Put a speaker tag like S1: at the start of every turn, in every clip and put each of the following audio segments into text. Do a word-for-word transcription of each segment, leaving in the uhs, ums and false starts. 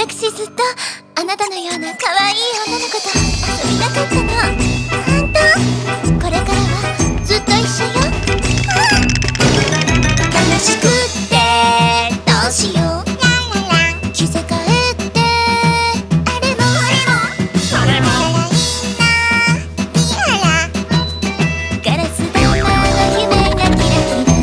S1: 私ずっとあなたのような可愛い女の子と遊びたかったの。本当？これからはずっと一緒よ。悲しくってどうしよう。着せ替えてあれもあれもそれもガラス玉の夢がキラキラ。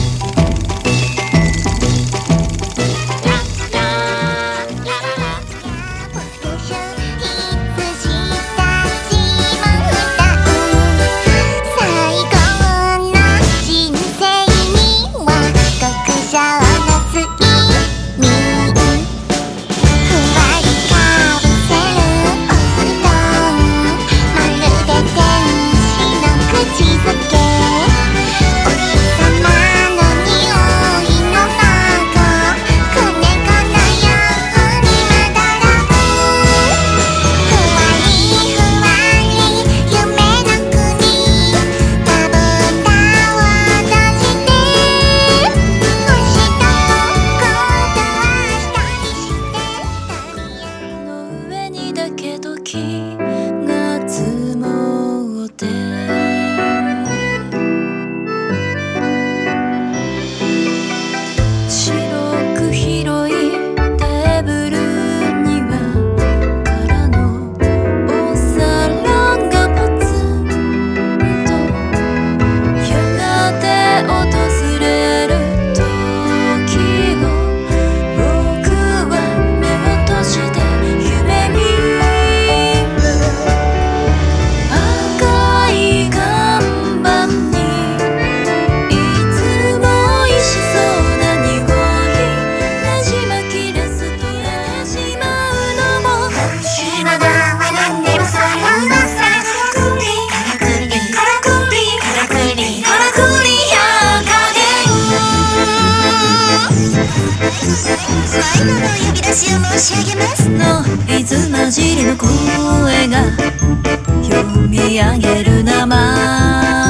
S1: 時が積もって白く広いテーブルには空のお皿がポツンとやがて訪れる時を僕は目を閉じて夢見最後の呼び出しを申し上げますノイズ混じりの声が読み上げる名前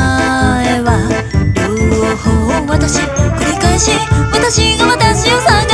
S1: は両方私繰り返し私が私を探